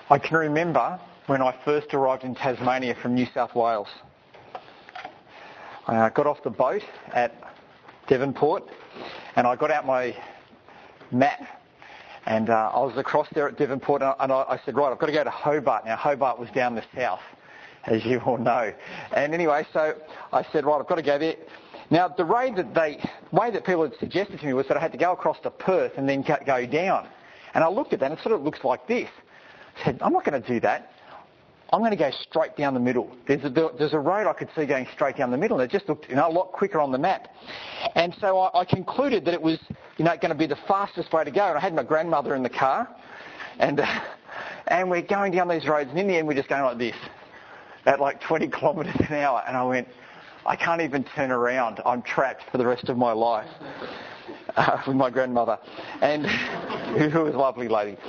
I can remember when I first arrived in Tasmania from New South Wales. I got off the boat at Devonport and I got out my map and I was across there at Devonport and I said, right, I've got to go to Hobart. Now, Hobart was down the south, as you all know. And anyway, so I said, right, I've got to go there. Now, the way that people had suggested to me was that I had to go across to Perth and then go down. And I looked at that and it sort of looks like this. I said, I'm not going to do that. I'm going to go straight down the middle. There's a road I could see going straight down the middle, and it just looked, a lot quicker on the map. And so I concluded that it was, going to be the fastest way to go. And I had my grandmother in the car, and we're going down these roads, and in the end we're just going like this, at like 20 kilometres an hour. And I went, I can't even turn around. I'm trapped for the rest of my life with my grandmother, and who was a lovely lady.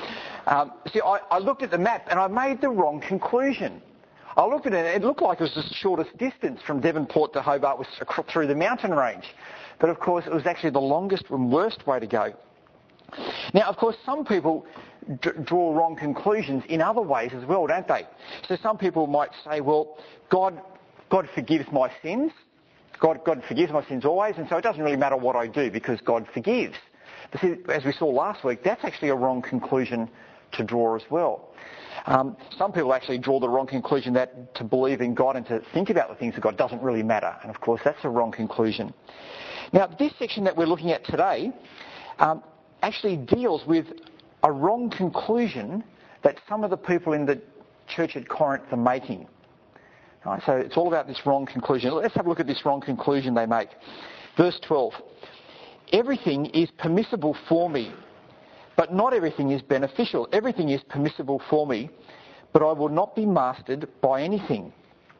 I looked at the map and I made the wrong conclusion. I looked at it and it looked like it was the shortest distance from Devonport to Hobart was through the mountain range. But of course it was actually the longest and worst way to go. Now, of course, some people draw wrong conclusions in other ways as well, don't they? So some people might say, well, God forgives my sins. God forgives my sins always, and so it doesn't really matter what I do because God forgives. But see, as we saw last week, that's actually a wrong conclusion to draw as well. Some people actually draw the wrong conclusion that to believe in God and to think about the things of God doesn't really matter. And of course, that's a wrong conclusion. Now, this section that we're looking at today actually deals with a wrong conclusion that some of the people in the church at Corinth are making. Right, so it's all about this wrong conclusion. Let's have a look at this wrong conclusion they make. Verse 12. Everything is permissible for me, but not everything is beneficial. Everything is permissible for me, but I will not be mastered by anything.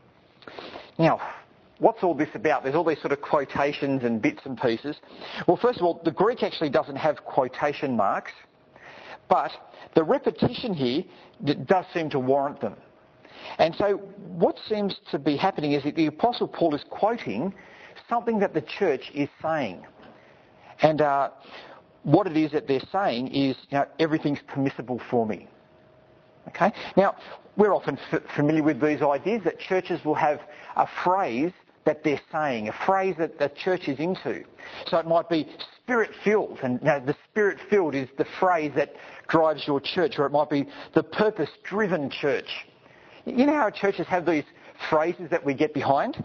Now, what's all this about? There's all these sort of quotations and bits and pieces. Well, first of all, the Greek actually doesn't have quotation marks, but the repetition here does seem to warrant them. And so what seems to be happening is that the Apostle Paul is quoting something that the church is saying. And what it is that they're saying is, everything's permissible for me. Okay? Now, we're often familiar with these ideas that churches will have a phrase that they're saying, a phrase that the church is into. So it might be spirit-filled, and the spirit-filled is the phrase that drives your church, or it might be the purpose-driven church. You know how churches have these phrases that we get behind?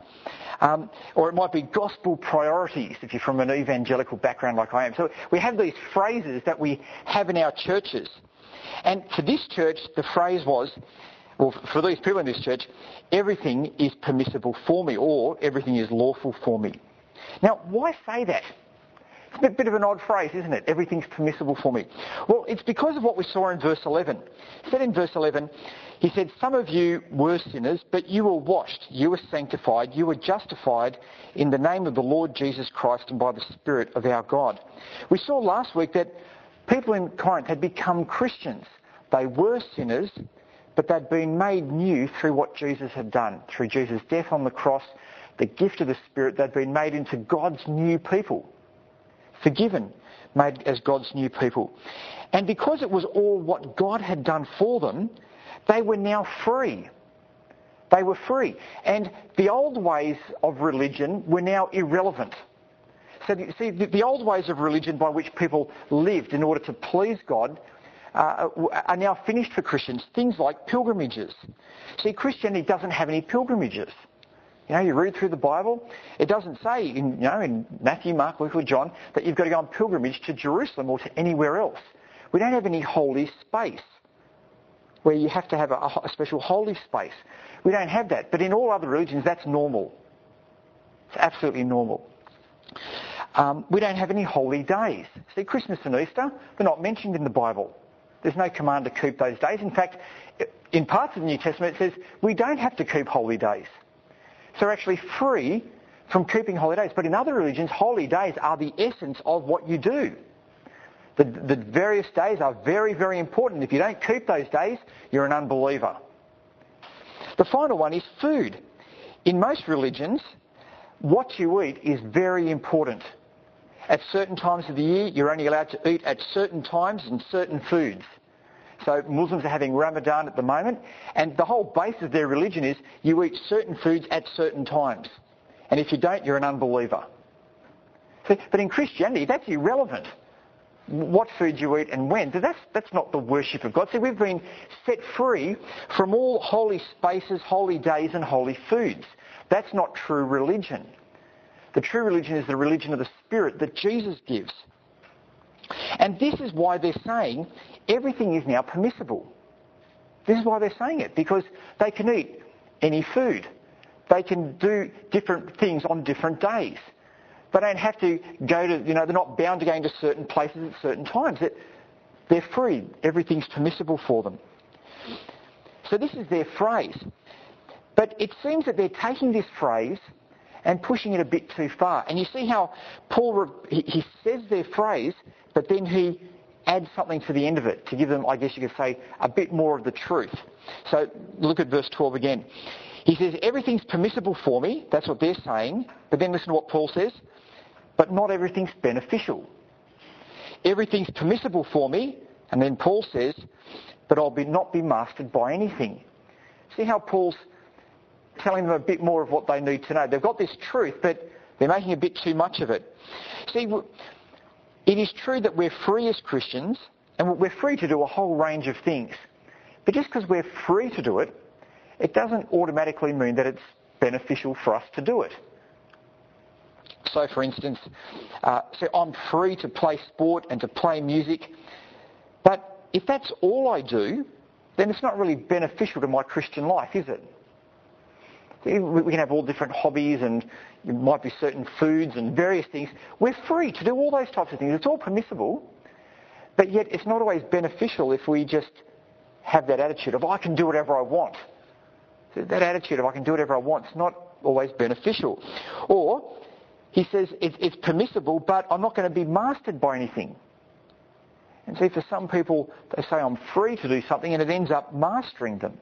Or it might be gospel priorities, if you're from an evangelical background like I am. So we have these phrases that we have in our churches. And for this church, the phrase was, well, for these people in this church, everything is permissible for me, or everything is lawful for me. Now, why say that? It's a bit of an odd phrase, isn't it? Everything's permissible for me. Well, it's because of what we saw in verse 11. It said in verse 11, he said, some of you were sinners, but you were washed, you were sanctified, you were justified in the name of the Lord Jesus Christ and by the Spirit of our God. We saw last week that people in Corinth had become Christians. They were sinners, but they'd been made new through what Jesus had done. Through Jesus' death on the cross, the gift of the Spirit, they'd been made into God's new people. Forgiven, made as God's new people. And because it was all what God had done for them, they were now free. They were free. And the old ways of religion were now irrelevant. So see, the old ways of religion by which people lived in order to please God are now finished for Christians. Things like pilgrimages. See, Christianity doesn't have any pilgrimages. You read through the Bible, it doesn't say in Matthew, Mark, Luke or John that you've got to go on pilgrimage to Jerusalem or to anywhere else. We don't have any holy space where you have to have a special holy space. We don't have that. But in all other religions, that's normal. It's absolutely normal. We don't have any holy days. See, Christmas and Easter, they're not mentioned in the Bible. There's no command to keep those days. In fact, in parts of the New Testament, it says we don't have to keep holy days. So we're actually free from keeping holy days. But in other religions, holy days are the essence of what you do. The various days are very, very important. If you don't keep those days, you're an unbeliever. The final one is food. In most religions, what you eat is very important. At certain times of the year, you're only allowed to eat at certain times and certain foods. So Muslims are having Ramadan at the moment, and the whole base of their religion is you eat certain foods at certain times. And if you don't, you're an unbeliever. See, but in Christianity, that's irrelevant. What food you eat and when. That's not the worship of God. See, we've been set free from all holy spaces, holy days and holy foods. That's not true religion. The true religion is the religion of the Spirit that Jesus gives. And this is why they're saying everything is now permissible. This is why they're saying it, because they can eat any food. They can do different things on different days. They don't have to go to, they're not bound to going to certain places at certain times. They're free. Everything's permissible for them. So this is their phrase. But it seems that they're taking this phrase and pushing it a bit too far. And you see how Paul, he says their phrase, but then he adds something to the end of it to give them, I guess you could say, a bit more of the truth. So look at verse 12 again. He says, everything's permissible for me. That's what they're saying. But then listen to what Paul says. But not everything's beneficial. Everything's permissible for me. And then Paul says, but I'll not be mastered by anything. See how Paul's telling them a bit more of what they need to know. They've got this truth, but they're making a bit too much of it. See, it is true that we're free as Christians, and we're free to do a whole range of things. But just because we're free to do it, it doesn't automatically mean that it's beneficial for us to do it. So, for instance, I'm free to play sport and to play music, but if that's all I do, then it's not really beneficial to my Christian life, is it? We can have all different hobbies, and there might be certain foods and various things. We're free to do all those types of things. It's all permissible, but yet it's not always beneficial if we just have that attitude of, I can do whatever I want. That attitude of, I can do whatever I want, is not always beneficial. Or, he says, it's permissible, but I'm not going to be mastered by anything. And see, for some people, they say, I'm free to do something, and it ends up mastering them.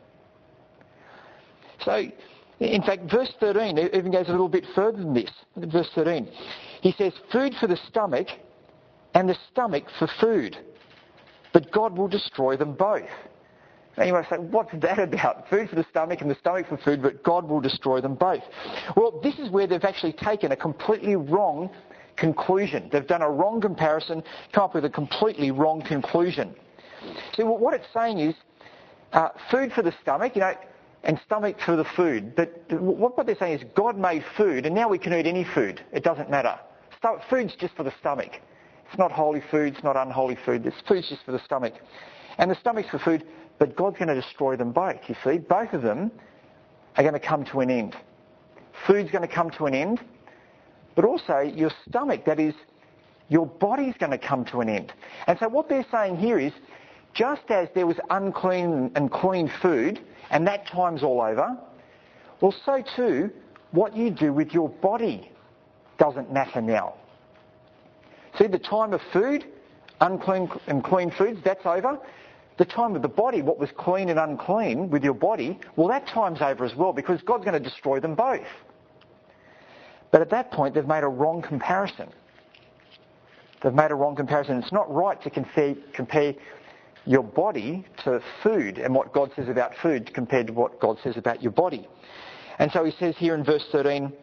So, in fact, verse 13 even goes a little bit further than this. Look at verse 13. He says, food for the stomach and the stomach for food, but God will destroy them both. Now you might say, what's that about? Food for the stomach and the stomach for food, but God will destroy them both. Well, this is where they've actually taken a completely wrong conclusion. They've done a wrong comparison, come up with a completely wrong conclusion. See, what it's saying is food for the stomach, and stomach for the food. But what they're saying is God made food, and now we can eat any food. It doesn't matter. Food's just for the stomach. It's not holy food, it's not unholy food. This food's just for the stomach. And the stomach's for food, but God's going to destroy them both, you see. Both of them are going to come to an end. Food's going to come to an end, but also your stomach, that is, your body's going to come to an end. And so what they're saying here is, just as there was unclean and clean food, and that time's all over, well, so too, what you do with your body doesn't matter now. See, the time of food, unclean and clean foods, that's over. The time of the body, what was clean and unclean with your body, well, that time's over as well, because God's going to destroy them both. But at that point, they've made a wrong comparison. They've made a wrong comparison. It's not right to compare your body to food and what God says about food compared to what God says about your body. And so he says here in verse 13,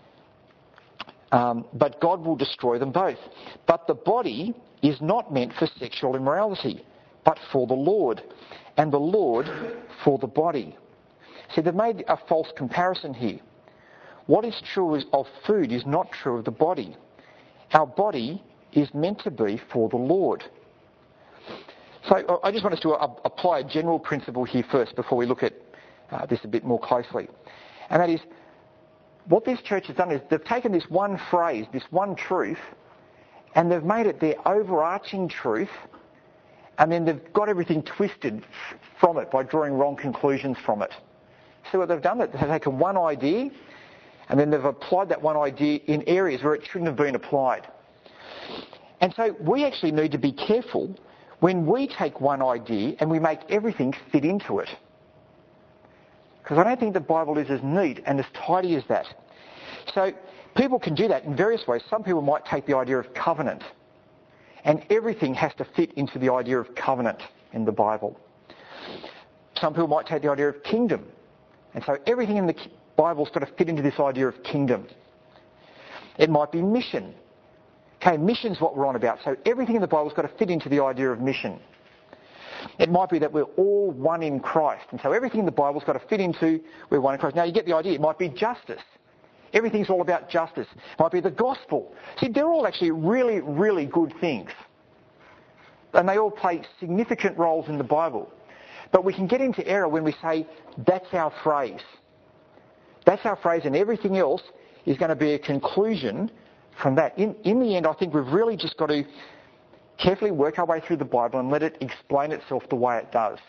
but God will destroy them both. But the body is not meant for sexual immorality, but for the Lord, and the Lord for the body. See, they've made a false comparison here. What is true of food is not true of the body. Our body is meant to be for the Lord. So I just want us to apply a general principle here first before we look at this a bit more closely. And that is, what this church has done is they've taken this one phrase, this one truth, and they've made it their overarching truth, and then they've got everything twisted from it by drawing wrong conclusions from it. See what they've done? They've taken one idea, and then they've applied that one idea in areas where it shouldn't have been applied. And so we actually need to be careful when we take one idea and we make everything fit into it. Because I don't think the Bible is as neat and as tidy as that. So people can do that in various ways. Some people might take the idea of covenant, and everything has to fit into the idea of covenant in the Bible. Some people might take the idea of kingdom. And so everything in the Bible's got to fit into this idea of kingdom. It might be mission. Okay, mission's what we're on about. So everything in the Bible's got to fit into the idea of mission. It might be that we're all one in Christ. And so everything in the Bible's got to fit into we're one in Christ. Now you get the idea. It might be justice. Everything's all about justice. It might be the gospel. See, they're all actually really, really good things. And they all play significant roles in the Bible. But we can get into error when we say, that's our phrase. That's our phrase, and everything else is going to be a conclusion from that. In the end, I think we've really just got to carefully work our way through the Bible and let it explain itself the way it does.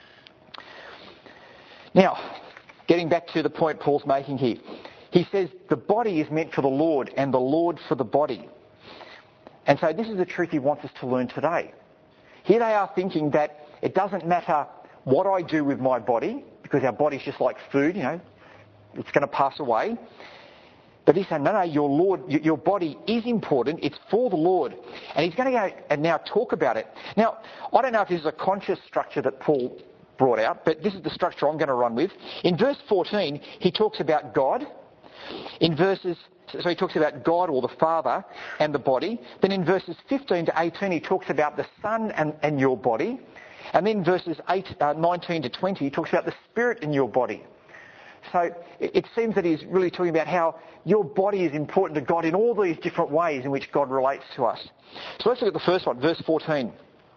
Now, getting back to the point Paul's making here. He says the body is meant for the Lord and the Lord for the body. And so this is the truth he wants us to learn today. Here they are thinking that it doesn't matter what I do with my body, because our body's just like food, it's going to pass away. But he's saying, no, your body is important. It's for the Lord. And he's going to go and now talk about it. Now, I don't know if this is a conscious structure that Paul brought out, but this is the structure I'm going to run with. In verse 14, he talks about God. So he talks about God or the Father and the body. Then in verses 15 to 18, he talks about the Son and your body. And then verses 19 to 20, he talks about the Spirit in your body. So it seems that he's really talking about how your body is important to God in all these different ways in which God relates to us. So let's look at the first one, verse 14.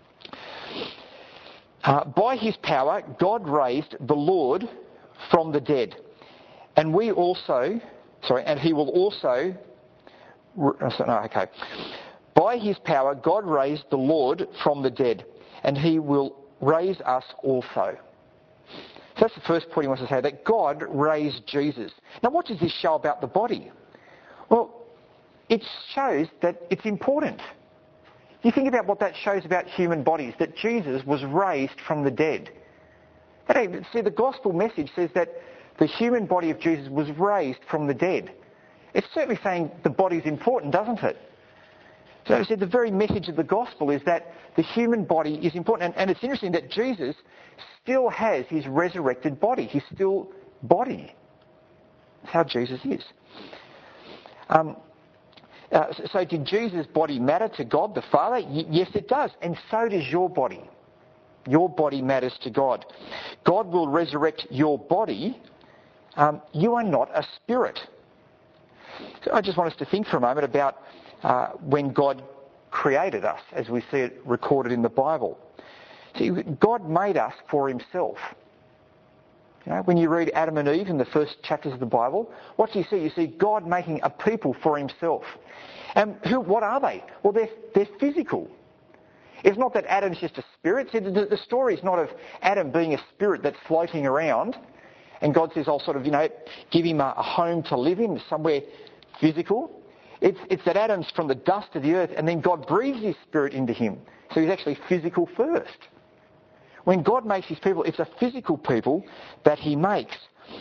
By his power, God raised the Lord from the dead. And he will also... By his power, God raised the Lord from the dead, and he will raise us also. So that's the first point he wants to say, that God raised Jesus. Now what does this show about the body? Well, it shows that it's important. You think about what that shows about human bodies, that Jesus was raised from the dead. See, the gospel message says that the human body of Jesus was raised from the dead. It's certainly saying the body's important, doesn't it? So I said the very message of the gospel is that the human body is important. And it's interesting that Jesus still has his resurrected body. He's still body. That's how Jesus is. So did Jesus' body matter to God the Father? Yes, it does. And so does your body. Your body matters to God. God will resurrect your body. You are not a spirit. So I just want us to think for a moment about when God created us, as we see it recorded in the Bible. See, God made us for himself. When you read Adam and Eve in the first chapters of the Bible, what do you see? You see God making a people for himself. And what are they? Well, they're physical. It's not that Adam's just a spirit. See, the story is not of Adam being a spirit that's floating around, and God says, I'll sort of, give him a home to live in, somewhere physical. It's that Adam's from the dust of the earth, and then God breathes his spirit into him. So he's actually physical first. When God makes his people, it's a physical people that he makes.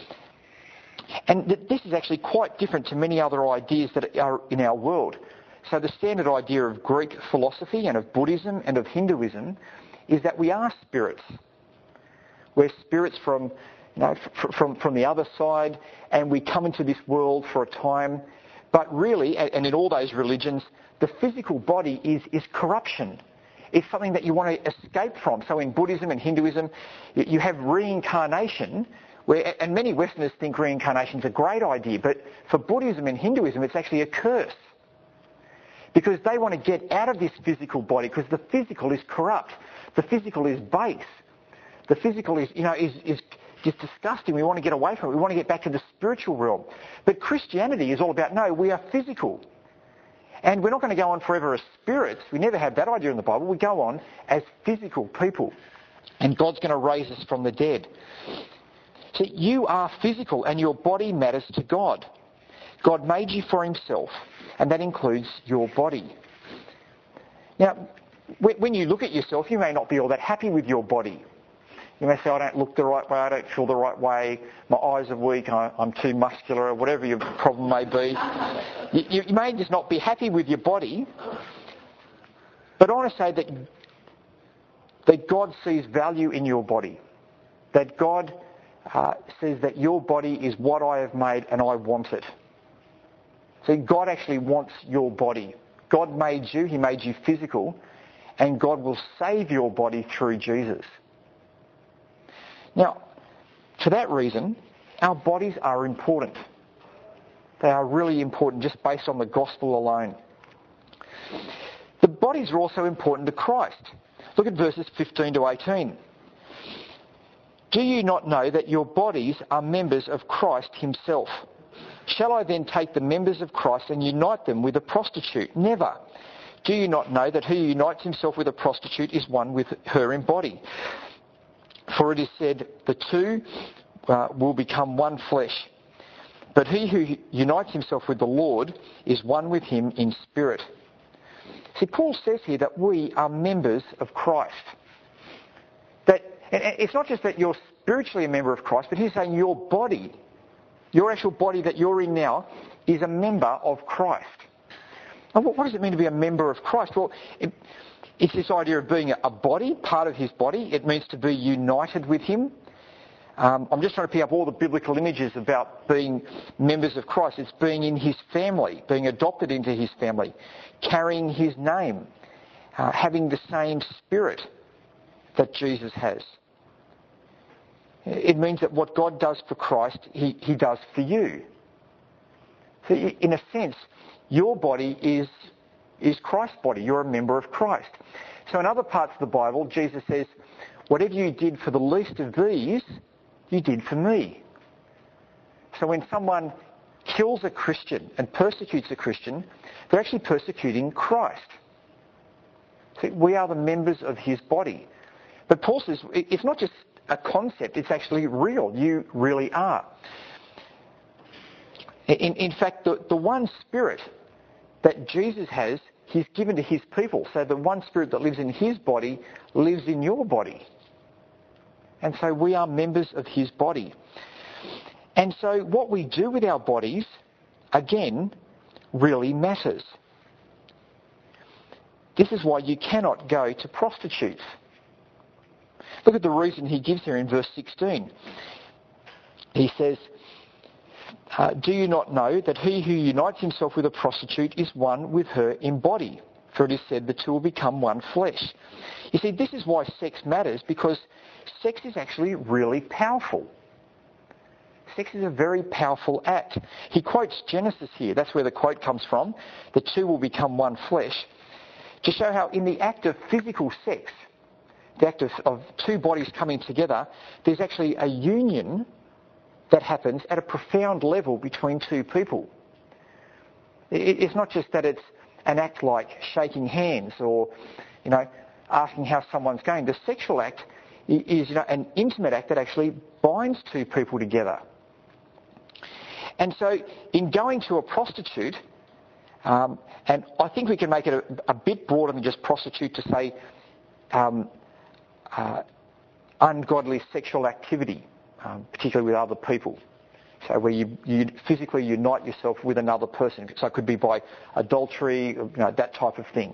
And this is actually quite different to many other ideas that are in our world. So the standard idea of Greek philosophy and of Buddhism and of Hinduism is that we are spirits. We're spirits from the other side, and we come into this world for a time. But really, and in all those religions, the physical body is corruption. It's something that you want to escape from. So in Buddhism and Hinduism, you have reincarnation, and many Westerners think reincarnation's a great idea, but for Buddhism and Hinduism, it's actually a curse. Because they want to get out of this physical body, because the physical is corrupt. The physical is base. The physical is just disgusting. We want to get away from it. We want to get back to the spiritual realm. But Christianity is all about, no, we are physical. And we're not going to go on forever as spirits. We never had that idea in the Bible. We go on as physical people. And God's going to raise us from the dead. So you are physical, and your body matters to God. God made you for himself, and that includes your body. Now, when you look at yourself, you may not be all that happy with your body. You may say, I don't look the right way, I don't feel the right way, my eyes are weak, I'm too muscular, or whatever your problem may be. You may just not be happy with your body, but I want to say that God sees value in your body. that God says that your body is what I have made and I want it. See, God actually wants your body. God made you, he made you physical, and God will save your body through Jesus. Now, for that reason, our bodies are important. They are really important just based on the gospel alone. The bodies are also important to Christ. Look at verses 15 to 18. Do you not know that your bodies are members of Christ himself? Shall I then take the members of Christ and unite them with a prostitute? Never. Do you not know that who unites himself with a prostitute is one with her in body? For it is said, the two will become one flesh. But he who unites himself with the Lord is one with him in spirit. See, Paul says here that we are members of Christ. That it's not just that you're spiritually a member of Christ, but he's saying your body, your actual body that you're in now, is a member of Christ. And what does it mean to be a member of Christ? Well, it's this idea of being a body, part of his body. It means to be united with him. I'm just trying to pick up all the biblical images about being members of Christ. It's being in his family, being adopted into his family, carrying his name, having the same spirit that Jesus has. It means that what God does for Christ, he does for you. So in a sense, your body is Christ's body. You're a member of Christ. So in other parts of the Bible, Jesus says, whatever you did for the least of these, you did for me. So when someone kills a Christian and persecutes a Christian, they're actually persecuting Christ. So we are the members of his body. But Paul says it's not just a concept, it's actually real. You really are. In fact, the one spirit that Jesus has, he's given to his people. So the one spirit that lives in his body lives in your body. And so we are members of his body. And so what we do with our bodies, again, really matters. This is why you cannot go to prostitutes. Look at the reason he gives here in verse 16. He says, do you not know that he who unites himself with a prostitute is one with her in body? For it is said, the two will become one flesh. You see, this is why sex matters, because sex is actually really powerful. Sex is a very powerful act. He quotes Genesis here. That's where the quote comes from. The two will become one flesh. To show how in the act of physical sex, the act of two bodies coming together, there's actually a union that happens at a profound level between two people. It's not just that it's an act like shaking hands or, asking how someone's going. The sexual act is, an intimate act that actually binds two people together. And so in going to a prostitute, and I think we can make it a bit broader than just prostitute to say ungodly sexual activity, particularly with other people. So where you physically unite yourself with another person. So it could be by adultery, that type of thing.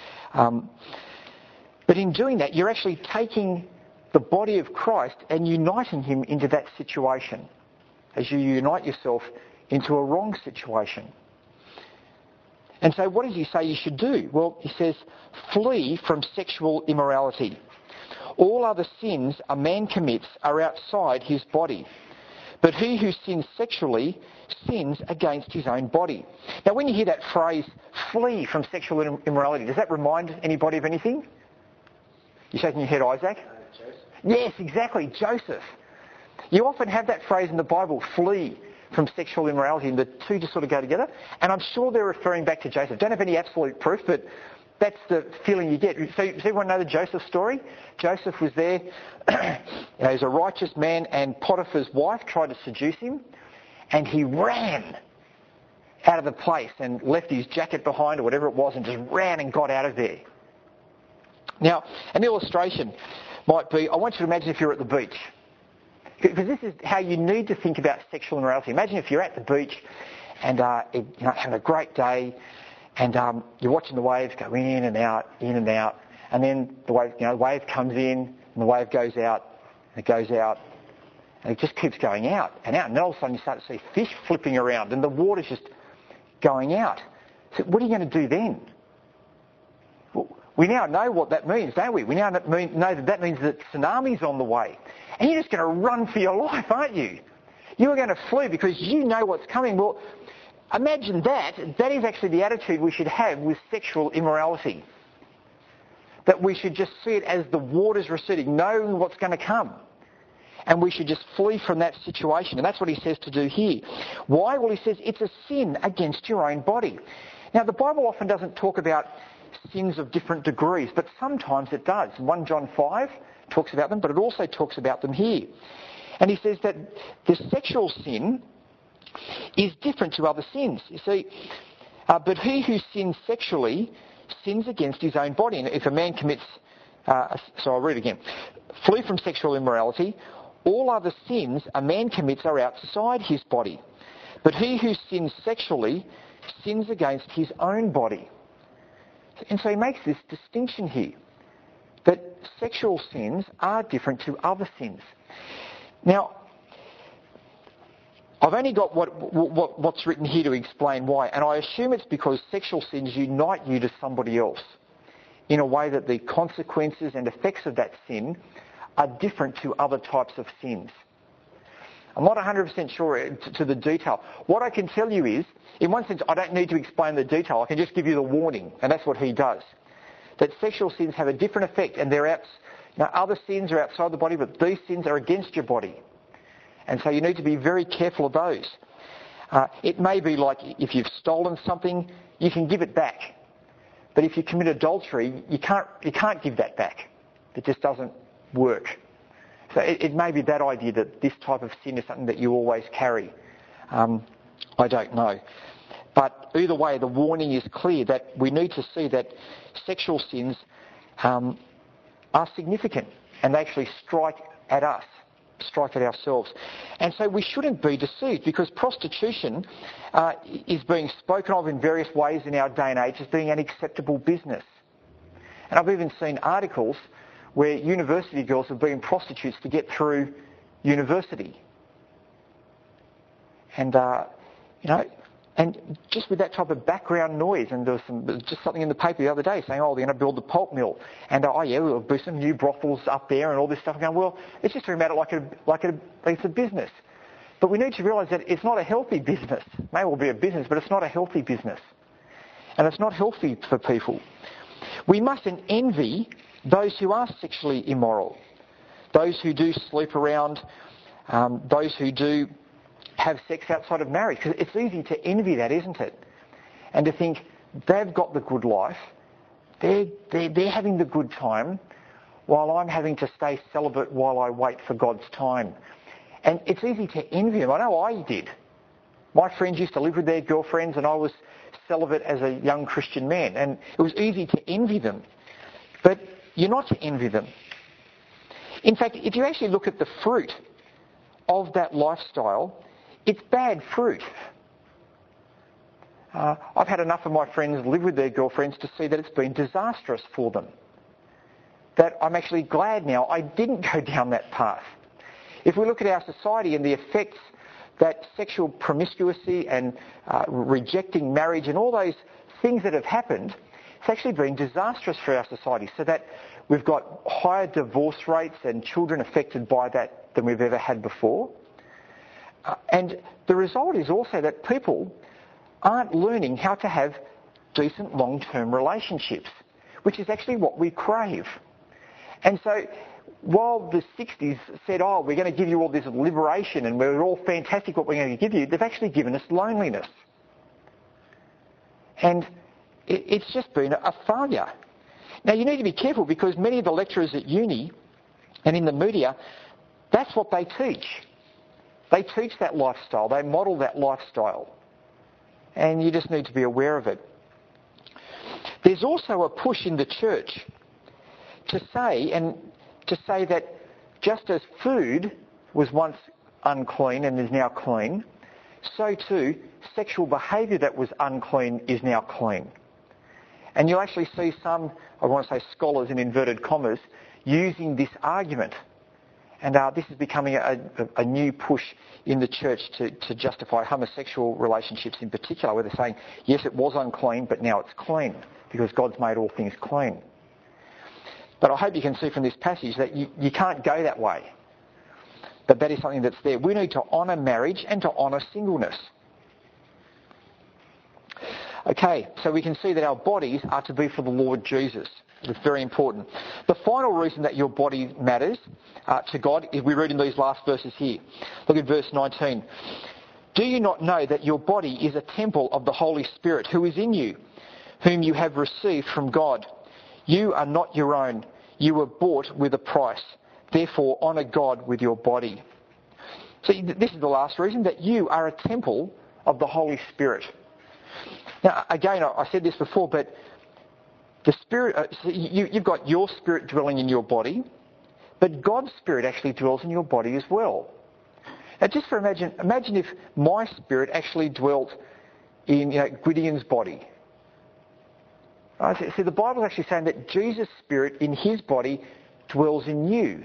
But in doing that, you're actually taking the body of Christ and uniting him into that situation as you unite yourself into a wrong situation. And so what does he say you should do? Well, he says, flee from sexual immorality. All other sins a man commits are outside his body. But he who sins sexually sins against his own body. Now, when you hear that phrase, flee from sexual immorality, does that remind anybody of anything? You're shaking your head, Isaac? Joseph. Yes, exactly, Joseph. You often have that phrase in the Bible, flee from sexual immorality, and the two just sort of go together. And I'm sure they're referring back to Joseph. Don't have any absolute proof, but that's the feeling you get. So does everyone know the Joseph story? Joseph was there. He's a righteous man, and Potiphar's wife tried to seduce him, and he ran out of the place and left his jacket behind or whatever it was and just ran and got out of there. Now, an illustration might be, I want you to imagine if you're at the beach. Because this is how you need to think about sexual immorality. Imagine if you're at the beach and having a great day, and you're watching the waves go in and out, and then the wave comes in and the wave goes out, It goes out, and it just keeps going out and out. And then all of a sudden you start to see fish flipping around and the water's just going out. So what are you going to do then? Well, we now know what that means, don't we? We now know that means that tsunami's on the way. And you're just going to run for your life, aren't you? You are going to flee because you know what's coming. Well, imagine that. That is actually the attitude we should have with sexual immorality. That we should just see it as the waters receding, knowing what's going to come. And we should just flee from that situation. And that's what he says to do here. Why? Well, he says it's a sin against your own body. Now, the Bible often doesn't talk about sins of different degrees, but sometimes it does. 1 John 5 talks about them, but it also talks about them here. And he says that the sexual sin is different to other sins. You see, but he who sins sexually sins against his own body. And if a man commits, so I'll read again. Flee from sexual immorality. All other sins a man commits are outside his body. But he who sins sexually sins against his own body. And so he makes this distinction here, that sexual sins are different to other sins. Now, I've only got what's written here to explain why, and I assume it's because sexual sins unite you to somebody else in a way that the consequences and effects of that sin are different to other types of sins. I'm not 100% sure to the detail. What I can tell you is, in one sense, I don't need to explain the detail. I can just give you the warning, and that's what he does. That sexual sins have a different effect, and other sins are outside the body, but these sins are against your body. And so you need to be very careful of those. It may be like if you've stolen something, you can give it back. But if you commit adultery, you can't give that back. It just doesn't work. So it may be that idea that this type of sin is something that you always carry. I don't know. But either way, the warning is clear that we need to see that sexual sins are significant and they actually strike at us, strike at ourselves. And so we shouldn't be deceived because prostitution is being spoken of in various ways in our day and age as being an acceptable business. And I've even seen articles where university girls have been prostitutes to get through university. And, and just with that type of background noise, and there was just something in the paper the other day saying, they're going to build the pulp mill, and there'll be some new brothels up there and all this stuff. I'm going, well, it's just talking about it like it's a business. But we need to realise that it's not a healthy business. It may well be a business, but it's not a healthy business. And it's not healthy for people. We mustn't envy those who are sexually immoral, those who do sleep around, those who do have sex outside of marriage. Because it's easy to envy that, isn't it? And to think they've got the good life, they're having the good time, while I'm having to stay celibate while I wait for God's time. And it's easy to envy them. I know I did. My friends used to live with their girlfriends and I was celibate as a young Christian man. And it was easy to envy them. But you're not to envy them. In fact, if you actually look at the fruit of that lifestyle, it's bad fruit. I've had enough of my friends live with their girlfriends to see that it's been disastrous for them. That I'm actually glad now I didn't go down that path. If we look at our society and the effects that sexual promiscuity and rejecting marriage and all those things that have happened, it's actually been disastrous for our society, so that we've got higher divorce rates and children affected by that than we've ever had before. And the result is also that people aren't learning how to have decent long-term relationships, which is actually what we crave. And so while the 60s said, we're going to give you all this liberation and we're all fantastic what we're going to give you, they've actually given us loneliness. And it's just been a failure. Now, you need to be careful because many of the lecturers at uni and in the media, that's what they teach. They teach that lifestyle. They model that lifestyle. And you just need to be aware of it. There's also a push in the church to say that just as food was once unclean and is now clean, so too sexual behaviour that was unclean is now clean. And you'll actually see some, I want to say scholars in inverted commas, using this argument. And this is becoming a new push in the church to justify homosexual relationships in particular, where they're saying, yes, it was unclean, but now it's clean, because God's made all things clean. But I hope you can see from this passage that you can't go that way. But that is something that's there. We need to honour marriage and to honour singleness. Okay, so we can see that our bodies are to be for the Lord Jesus. It's very important. The final reason that your body matters to God is we read in these last verses here. Look at verse 19. Do you not know that your body is a temple of the Holy Spirit who is in you, whom you have received from God? You are not your own. You were bought with a price. Therefore, honour God with your body. See, this is the last reason, that you are a temple of the Holy Spirit. Now, again, I said this before, but the Spirit, you've got your spirit dwelling in your body, but God's Spirit actually dwells in your body as well. Now, just imagine if my spirit actually dwelt in Gideon's body. See, the Bible is actually saying that Jesus' Spirit in his body dwells in you.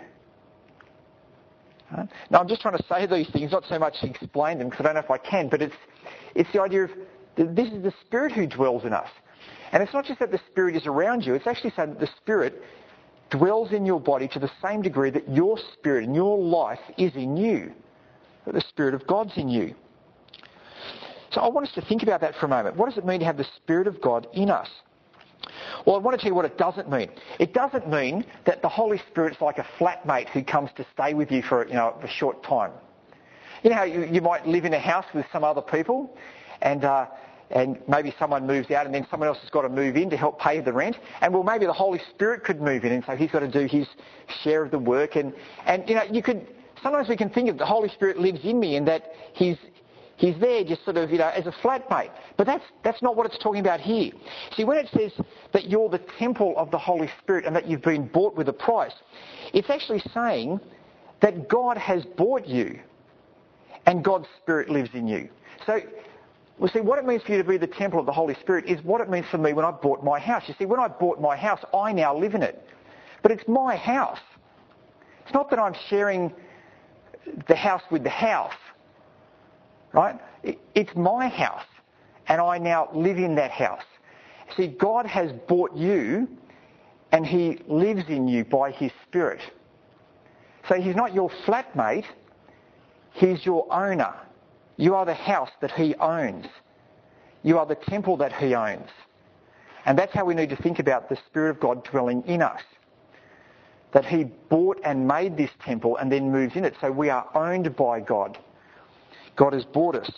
Now, I'm just trying to say these things, not so much to explain them, because I don't know if I can, but it's the idea of this is the Spirit who dwells in us. And it's not just that the Spirit is around you, it's actually saying that the Spirit dwells in your body to the same degree that your spirit and your life is in you, that the Spirit of God's in you. So I want us to think about that for a moment. What does it mean to have the Spirit of God in us? Well, I want to tell you what it doesn't mean. It doesn't mean that the Holy Spirit's like a flatmate who comes to stay with you for a short time. You know how you might live in a house with some other people, and maybe someone moves out and then someone else has got to move in to help pay the rent. And well, maybe the Holy Spirit could move in, and so he's got to do his share of the work. And sometimes we can think of the Holy Spirit lives in me and that he's there just sort of, as a flatmate. But that's not what it's talking about here. See, when it says that you're the temple of the Holy Spirit and that you've been bought with a price, it's actually saying that God has bought you and God's Spirit lives in you. So, well, see, what it means for you to be the temple of the Holy Spirit is what it means for me when I bought my house. You see, when I bought my house, I now live in it. But it's my house. It's not that I'm sharing the house with the house, right? It's my house, and I now live in that house. See, God has bought you, and he lives in you by his Spirit. So he's not your flatmate, he's your owner. You are the house that he owns. You are the temple that he owns. And that's how we need to think about the Spirit of God dwelling in us. That he bought and made this temple and then moves in it. So we are owned by God. God has bought us.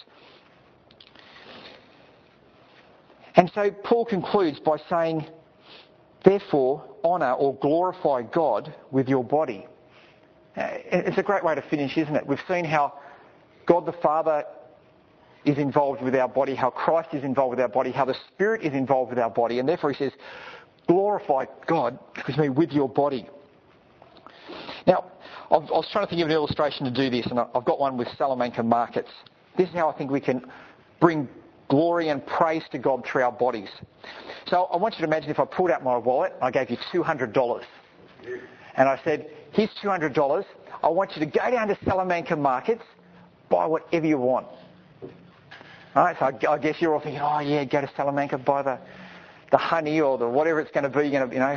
And so Paul concludes by saying, therefore, honour or glorify God with your body. It's a great way to finish, isn't it? We've seen how God the Father is involved with our body, how Christ is involved with our body, how the Spirit is involved with our body, and therefore he says, glorify God with your body. Now, I was trying to think of an illustration to do this, and I've got one with Salamanca markets. This is how I think we can bring glory and praise to God through our bodies. So I want you to imagine if I pulled out my wallet, I gave you $200, and I said, here's $200, I want you to go down to Salamanca markets, buy whatever you want. All right, so I guess you're all thinking, oh yeah, go to Salamanca, buy the honey or the whatever it's going to be,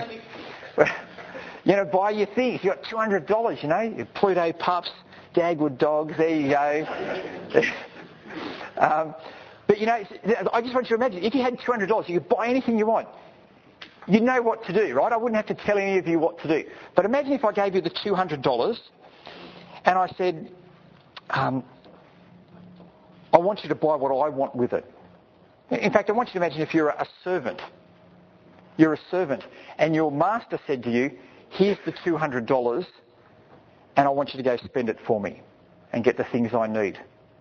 buy your things. You got $200, your Pluto pups, Dagwood dogs, there you go. But I just want you to imagine, if you had $200, you could buy anything you want. You'd know what to do, right? I wouldn't have to tell any of you what to do. But imagine if I gave you the $200 and I said, I want you to buy what I want with it. In fact, I want you to imagine if you're a servant. You're a servant, and your master said to you, here's the $200, and I want you to go spend it for me and get the things I need.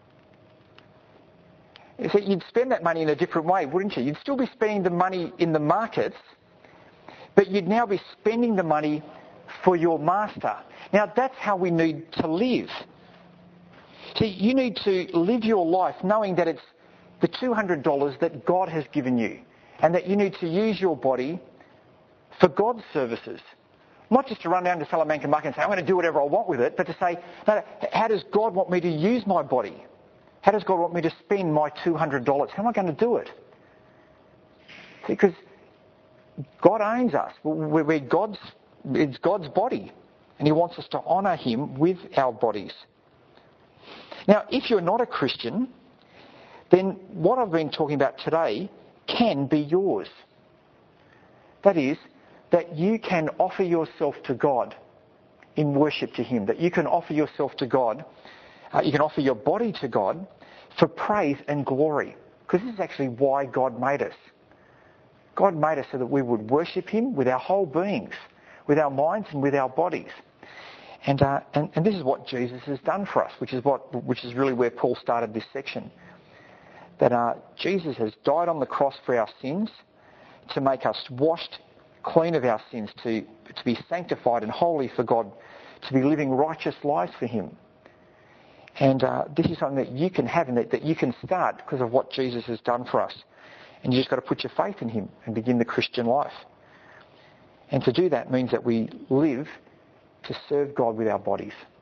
So you'd spend that money in a different way, wouldn't you? You'd still be spending the money in the markets, but you'd now be spending the money for your master. Now, that's how we need to live. See, you need to live your life knowing that it's the $200 that God has given you and that you need to use your body for God's services. Not just to run down to Salamanca Market and say, I'm going to do whatever I want with it, but to say, no, how does God want me to use my body? How does God want me to spend my $200? How am I going to do it? Because God owns us. It's God's body. And he wants us to honour him with our bodies. Now, if you're not a Christian, then what I've been talking about today can be yours. That is, that you can offer yourself to God in worship to him. That you can offer yourself to God. You can offer your body to God for praise and glory. Because this is actually why God made us. God made us so that we would worship him with our whole beings, with our minds and with our bodies. And this is what Jesus has done for us, which is really where Paul started this section. That Jesus has died on the cross for our sins, to make us washed clean of our sins, to be sanctified and holy for God, to be living righteous lives for him. And this is something that you can have and that you can start because of what Jesus has done for us. And you just got to put your faith in him and begin the Christian life. And to do that means that we live to serve God with our bodies.